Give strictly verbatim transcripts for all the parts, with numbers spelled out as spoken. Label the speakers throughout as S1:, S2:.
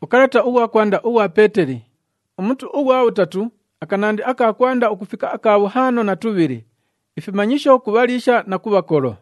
S1: Ukarata uwa kwanda uwa Peteri. Omuntu uwa utatu akanandi akakwanda ukufika akabu hano na tubiri. Ifimanyisho kubalisha na kubakoro.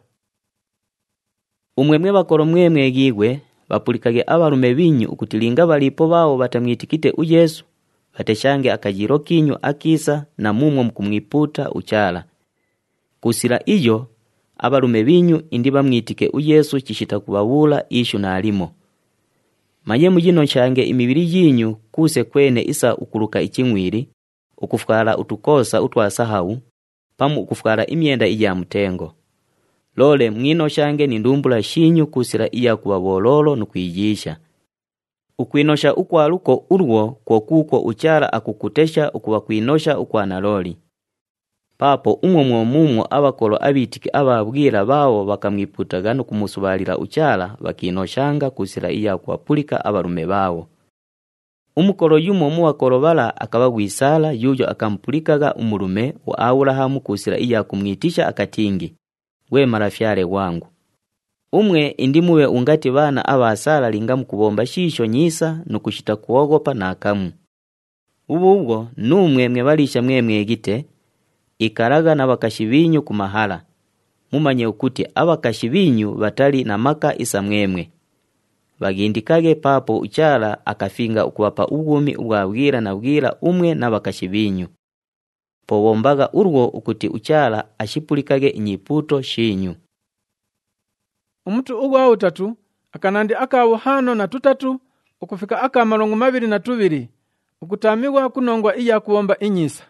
S2: Umwemwe bakoro mwemwe gigwe bapulikage abarume binyu ukutilinga balipo bao batamwitikite u Yesu. Bateshange akajiro kinyu akisa na mumwe mkumwiputa uchala. Kusira iyo abarume binyu indi bamwitike u Yesu chishita kubawula ishu na alimo. Manye mujino nshange imibiri yinyu kuse kwene isa ukuruka ichingwiri, ukufukara utukosa utwasahau, pamu ukufukara imyenda iya mutengo. Lole mwino shange ni ndumbula shinyu kusira iya kuwabololo nukwijisha. Ukwinosha ukwaluko urwo kwa kuko uchara akukutesha ukuwa kwinosha ukwana loli. Papo umwo mwomumo abakolo abitiki ababwira bao bakamwiputaga no kumusubalira uchala bakinoshanga kusira iya kuwapulika abarume bao. Umukolo yumo muwakolo bala akabagwisala yujo akampulikaga umurume wa Abrahamu kusira iya kumwitisha akatingi, we marafyale wangu. Umwe indimuwe ungati bana abasala lingamu kubomba shisho nyisa nukushita kuogopa na akamu. Ubu ubwo numwe mwe balisha mwemwe gite ikaraga na bakashibinyu kumahala. Mumanye ukuti abakashibinyu batali na maka isa mwemwe. Bagindikage papo uchala akafinga ukuwapa ugumi ubwabwira na bwira umwe na bakashibinyu. Powombaga urwo ukuti uchala ashipulikage inyiputo shinyu.
S1: Omuntu uwa utatu akanandi akabu hano na tutatu ukufika aka malongo mabiri na tubiri ukutamiwa kunongwa iya kuomba inyisa.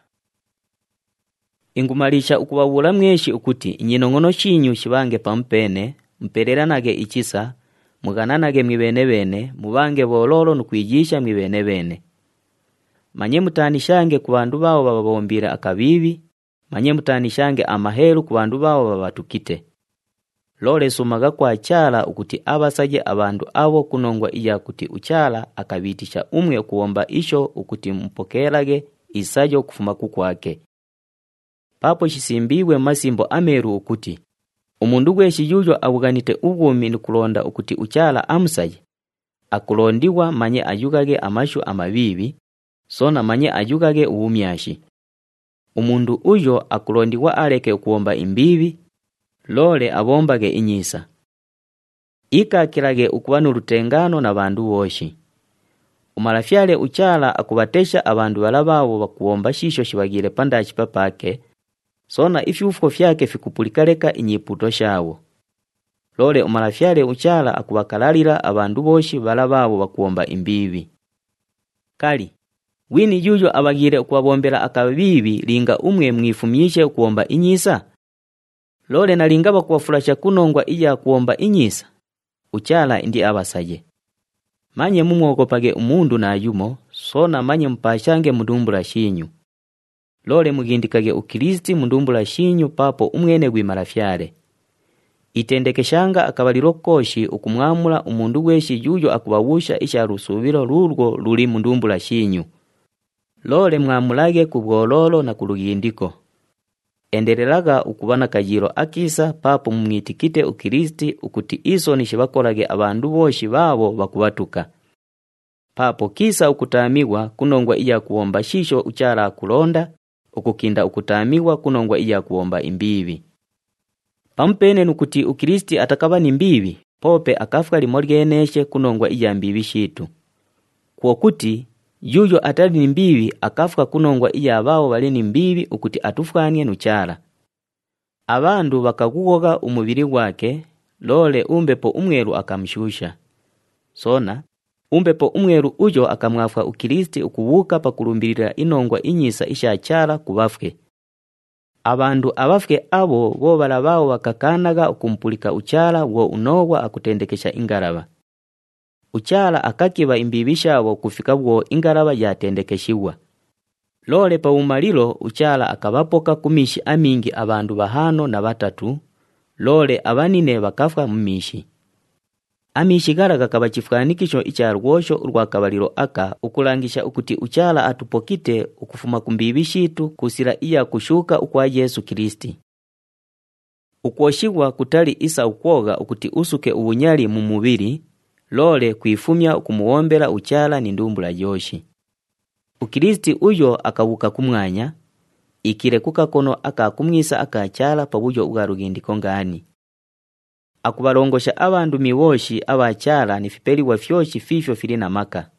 S2: Ingumalisha ukubabula mweshi ukuti inyinongono shinyu shibange pampene mpereranage ichisa mugananage mwibene bene mubange bololo nukwijisha mwibene bene. Manye mutanishange ku bandu bawo bababombira akabibi, manye mutanishange amahelu ku bandu bawo babatukite. Lole sumaga kwa chala ukuti abasaje abandu abo kunongwa iya kuti uchala akabitisha umwe kuomba isho ukuti mpokelage isajo kufuma kukwake. Papo shisimbiwe masimbo ameru ukuti umundu gweshi yujo abuganite ubwumi nukulonda ukuti uchala amusaje. Akulondiwa manye ayugage amashu amabibi, sona manye ayugage uumyashi. Umundu ujo akulondiwa aleke kuomba imbibi, lole abombage inyisa. Ika kilage ukubanu rutengano na bandu woshi. Umarafyale uchala akubatesha abandu balababo bakuomba shisho shibagire pandachi papake, sona ifyufo fyake fikupulikaleka inyiputo shawo. Lole umarafyale uchala akubakalalira abandu boshi balababo bakuomba imbibi. Kali, wini yujo abagire kuwabombera akabibi linga umwe mwifumyishe kuomba inyisa? Lole na linga bakuwafulasha kunongwa iya kuomba inyisa? Uchala indi abasaje. Manye mumwogopage umundu na yumo, sona manye mpashange mudumbula shinyu. Lole mugindikage ukilisti mundumbula shinyu papo umwene gwimarafyale. Itendekeshanga akabaliro koshi ukumwamula umundu weshi yujo akubawusha isha rusubiro lurgo luli mundumbula shinyu. Lole mwamulage kubwololo na kulugindiko. Endelelaga ukubana kajiro akisa papo mumwitikite ukilisti ukuti iso nishibakolage abandu boshi babo bakubatuka. Papo kisa ukutamiwa kunongwa iya kuomba shisho uchala kulonda, ukukinda ukutamiwa kunongwa iya kuomba imbibi. Pampene nukuti ukilisti atakaba ni mbibi, pope akafuka limorgeneshe kunongwa iya mbibi shitu. Kwa kuti, yuyo atali ni mbibi akafuka kunongwa iya abao bali ni mbibi ukuti atufukanye nuchala. Abandu bakagugoga umubiri wake, lole umbepo umweru akamshusha. Sona, umbepo umweru ujo akamwafuka ukilisti ukubuka pakulumbirira inongwa inyisa isha achala kubafke. Abandu abafke abo bo balabao bakakanaga ukumpulika uchala wo unogwa akutendekesha ingaraba. Uchala akakiba imbibisha abo kufika bwo ingaraba yatendekeshiwa. Lole pa umalilo uchala akabapoka kumishi amingi abandu bahano na batatu, lole abanine bakafwa mumishi. Amishi garaga kabachifukanikisho icharwosho urwa kabaliro aka ukulangisha ukuti uchala atupokite ukufuma kumbibishitu kusira iya kushuka ukwa Yesu Kristi. Ukwoshigwa kutali isa ukwoga ukuti usuke ubunyali mu mubiri, lole kwifumya okumuwombela uchala ni ndumbula yoshi. Ukristi uyo akawuka kumwanya, ikire kukakono akakumwisa akachala pabujo ugarugindiko ngani. Akubalongosha abandu miwoshi abachala ni fipeli wa fyoshi fifyo fili na maka.